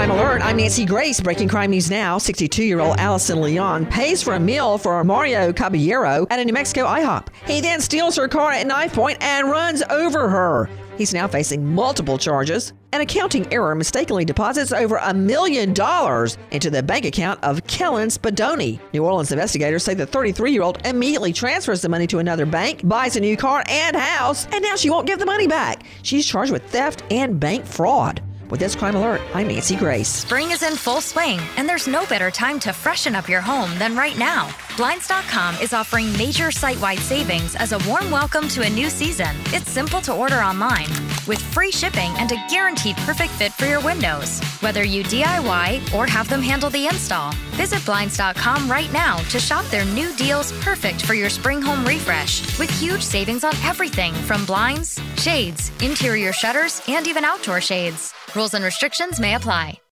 Crime Alert, I'm Nancy Grace. Breaking crime news now. 62-year-old Allison Leon pays for a meal for Mario Caballero at a New Mexico IHOP. He then steals her car at knife point and runs over her. He's now facing multiple charges. An accounting error mistakenly deposits over $1 million into the bank account of Kellen Spadoni. New Orleans investigators say the 33-year-old immediately transfers the money to another bank, buys a new car and house, and now she won't give the money back. She's charged with theft and bank fraud. With this Crime Alert, I'm Nancy Grace. Spring is in full swing, and there's no better time to freshen up your home than right now. Blinds.com is offering major site-wide savings as a warm welcome to a new season. It's simple to order online, with free shipping and a guaranteed perfect fit for your windows. Whether you DIY or have them handle the install, visit Blinds.com right now to shop their new deals perfect for your spring home refresh, with huge savings on everything from blinds, shades, interior shutters, and even outdoor shades. Rules and restrictions may apply.